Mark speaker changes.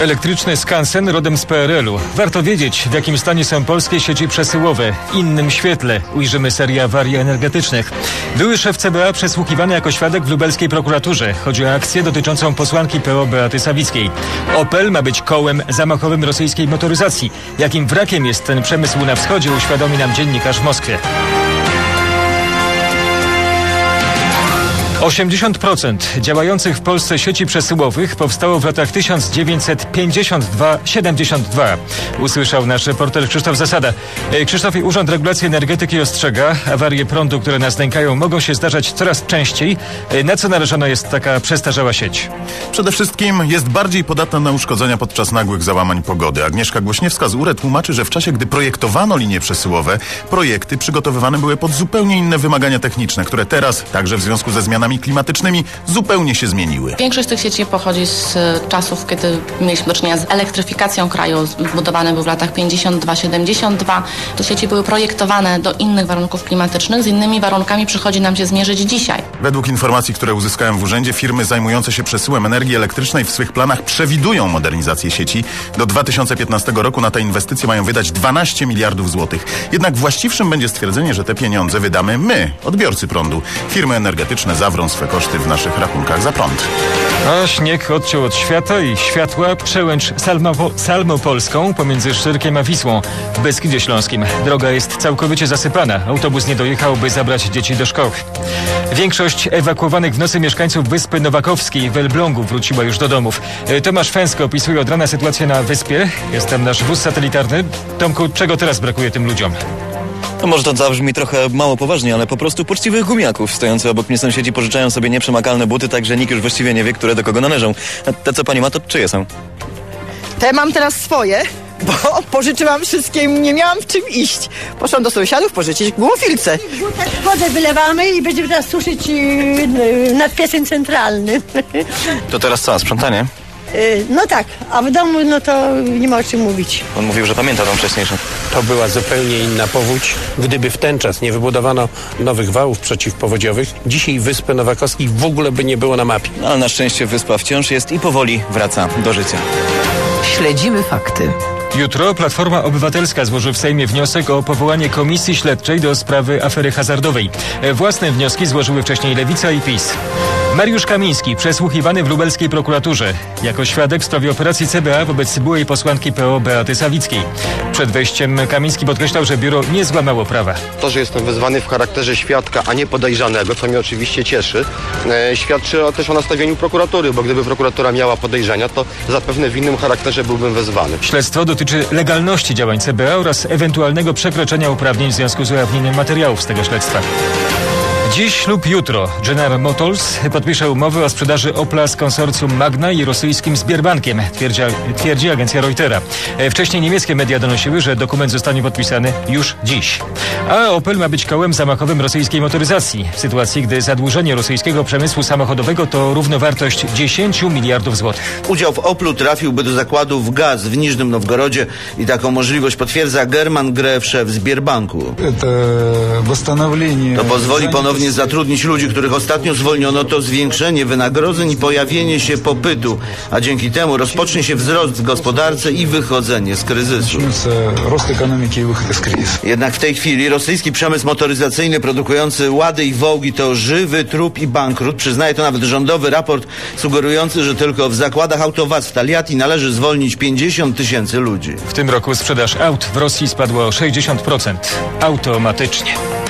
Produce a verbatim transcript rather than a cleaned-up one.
Speaker 1: Elektryczny skansen rodem z P R L u. Warto wiedzieć, w jakim stanie są polskie sieci przesyłowe. W innym świetle ujrzymy serię awarii energetycznych. Były szef C B A przesłuchiwany jako świadek w lubelskiej prokuraturze. Chodzi o akcję dotyczącą posłanki P O Beaty Sawickiej. Opel ma być kołem zamachowym rosyjskiej motoryzacji. Jakim wrakiem jest ten przemysł na wschodzie, uświadomi nam dziennikarz w Moskwie. osiemdziesiąt procent działających w Polsce sieci przesyłowych powstało w latach tysiąc dziewięćset pięćdziesiąt dwa do siedemdziesiąt dwa. Usłyszał nasz reporter Krzysztof Zasada. Krzysztofie, Urząd Regulacji Energetyki ostrzega, awarie prądu, które nas nękają, mogą się zdarzać coraz częściej. Na co narażona jest taka przestarzała sieć?
Speaker 2: Przede wszystkim jest bardziej podatna na uszkodzenia podczas nagłych załamań pogody. Agnieszka Głośniewska z U R E tłumaczy, że w czasie, gdy projektowano linie przesyłowe, projekty przygotowywane były pod zupełnie inne wymagania techniczne, które teraz, także w związku ze zmianami klimatycznymi, zupełnie się zmieniły.
Speaker 3: Większość tych sieci pochodzi z czasów, kiedy mieliśmy do czynienia z elektryfikacją kraju. Zbudowane były w latach pięćdziesiąt dwa do siedemdziesiąt dwa. Te sieci były projektowane do innych warunków klimatycznych. Z innymi warunkami przychodzi nam się zmierzyć dzisiaj.
Speaker 2: Według informacji, które uzyskałem w urzędzie, firmy zajmujące się przesyłem energii elektrycznej w swych planach przewidują modernizację sieci. Do dwa tysiące piętnastego roku na te inwestycje mają wydać dwanaście miliardów złotych. Jednak właściwszym będzie stwierdzenie, że te pieniądze wydamy my, odbiorcy prądu. Firmy energetyczne zawrą swe koszty w naszych rachunkach za prąd.
Speaker 1: A śnieg odciął od świata i światła przełęcz Salmo- Salmopolską pomiędzy Szczyrkiem a Wisłą w Beskidzie Śląskim. Droga jest całkowicie zasypana. Autobus nie dojechał, by zabrać dzieci do szkoły. Większość ewakuowanych w nocy mieszkańców Wyspy Nowakowskiej w Elblągu wróciła już do domów. Tomasz Fęsko opisuje od rana sytuację na wyspie. Jest tam nasz wóz satelitarny. Tomku, czego teraz brakuje tym ludziom?
Speaker 4: No może to zabrzmi trochę mało poważnie, ale po prostu poczciwych gumiaków. Stojący obok mnie sąsiedzi pożyczają sobie nieprzemakalne buty, tak że nikt już właściwie nie wie, które do kogo należą. A te, co pani ma, to czyje są?
Speaker 5: Te mam teraz swoje, bo pożyczyłam wszystkim, nie miałam w czym iść. Poszłam do sąsiadów pożyczyć gumofilce.
Speaker 6: Tak wodę wylewamy i będziemy teraz suszyć yy, nad piecem centralnym.
Speaker 4: To teraz co, sprzątanie?
Speaker 6: Yy, no tak, a w domu no to nie ma o czym mówić.
Speaker 4: On mówił, że pamięta tą wcześniejszą.
Speaker 7: To była zupełnie inna powódź. Gdyby w ten czas nie wybudowano nowych wałów przeciwpowodziowych, dzisiaj Wyspy Nowakowskiej w ogóle by nie było na mapie.
Speaker 4: No, ale na szczęście wyspa wciąż jest i powoli wraca do życia.
Speaker 8: Śledzimy fakty.
Speaker 1: Jutro Platforma Obywatelska złoży w Sejmie wniosek o powołanie komisji śledczej do sprawy afery hazardowej. Własne wnioski złożyły wcześniej Lewica i PiS. Mariusz Kamiński przesłuchiwany w lubelskiej prokuraturze jako świadek w sprawie operacji C B A wobec byłej posłanki P O Beaty Sawickiej. Przed wejściem Kamiński podkreślał, że biuro nie złamało prawa.
Speaker 9: To, że jestem wezwany w charakterze świadka, a nie podejrzanego, co mnie oczywiście cieszy, e, świadczy o, też o nastawieniu prokuratury, bo gdyby prokuratura miała podejrzenia, to zapewne w innym charakterze byłbym wezwany.
Speaker 1: Śledztwo dotyczy legalności działań C B A oraz ewentualnego przekroczenia uprawnień w związku z ujawnieniem materiałów z tego śledztwa. Dziś lub jutro General Motors podpisze umowę o sprzedaży Opla z konsorcjum Magna i rosyjskim Sberbankiem, twierdzi, twierdzi agencja Reutera. Wcześniej niemieckie media donosiły, że dokument zostanie podpisany już dziś. A Opel ma być kołem zamachowym rosyjskiej motoryzacji, w sytuacji, gdy zadłużenie rosyjskiego przemysłu samochodowego to równowartość dziesięć miliardów złotych.
Speaker 10: Udział w Oplu trafiłby do zakładów Gaz w Niżnym Nowgorodzie i taką możliwość potwierdza German Grew, szef Sberbanku. To pozwoli ponownie zatrudnić ludzi, których ostatnio zwolniono, to zwiększenie wynagrodzeń i pojawienie się popytu, a dzięki temu rozpocznie się wzrost w gospodarce i wychodzenie z kryzysu. Jednak w tej chwili rosyjski przemysł motoryzacyjny produkujący Łady i Wołgi to żywy trup i bankrut. Przyznaje to nawet rządowy raport sugerujący, że tylko w zakładach Autowaz w Taliati należy zwolnić pięćdziesiąt tysięcy ludzi.
Speaker 1: W tym roku sprzedaż aut w Rosji spadła o sześćdziesiąt procent automatycznie.